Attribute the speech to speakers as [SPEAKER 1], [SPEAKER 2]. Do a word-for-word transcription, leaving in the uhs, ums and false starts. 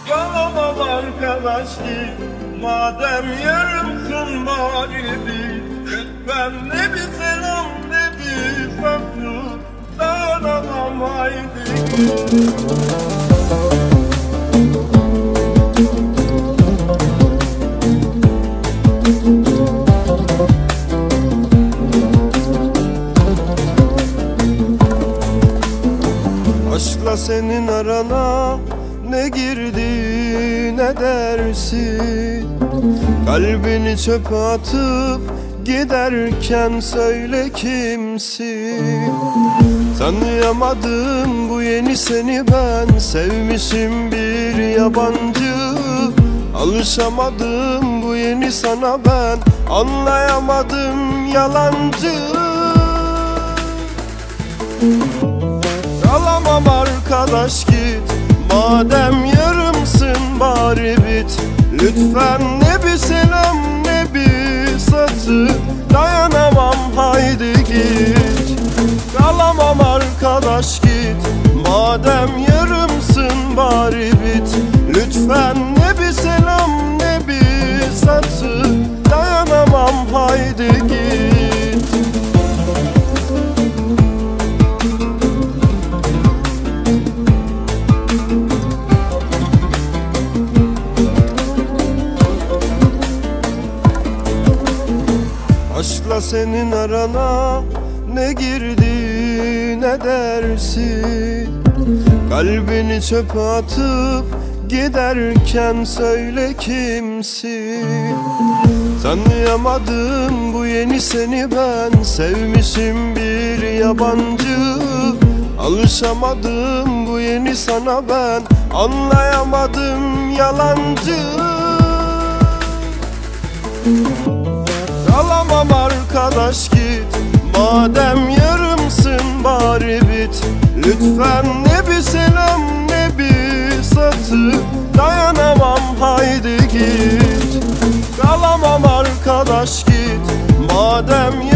[SPEAKER 1] Kalamam arkadaş ki, madem yarımsın bari bir. Lütfen ne bir selam ne bir saklı, dayanamam haydi. Aşkla senin arana ne girdi ne dersin? Kalbini çöpe atıp giderken söyle kimsin? Tanıyamadım bu yeni seni ben, sevmişim bir yabancı. Alışamadım bu yeni sana ben, anlayamadım yalancı. Kalamam arkadaş git, madem yarımsın bari bit. Lütfen ne bir selam ne bir satır, dayanamam haydi git. Kalamam arkadaş git, madem yarımsın bari bit. Lütfen ne bir selam ne bir satır, dayanamam haydi git. Aşkla senin arana ne girdi ne dersin? Kalbini çöpe atıp giderken söyle kimsin? Tanıyamadım bu yeni seni ben, sevmişim bir yabancı. Alışamadım bu yeni sana ben, anlayamadım yalancı. Kalamam arkadaş git, madem yarımsın bari bit. Lütfen ne bir selam ne bir satır, dayanamam haydi git. Kalamam arkadaş git, madem